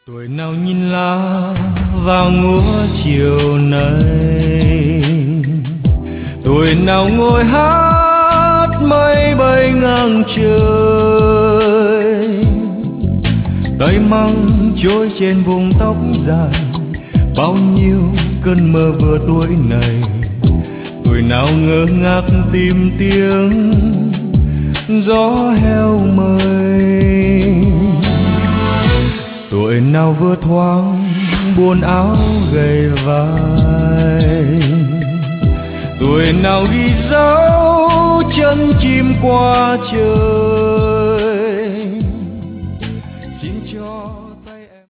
Tuổi nào nhìn lá vào ngúa chiều nay, tuổi nào ngồi hát mây bay ngang trời, tay măng trôi trên vùng tóc dài. Bao nhiêu cơn mơ vừa tuổi này, tuổi nào ngơ ngác tìm tiếng gió heo mây. Tuổi nào vừa thoáng buồn áo gầy vai, tuổi nào ghi dấu chân chim qua trời.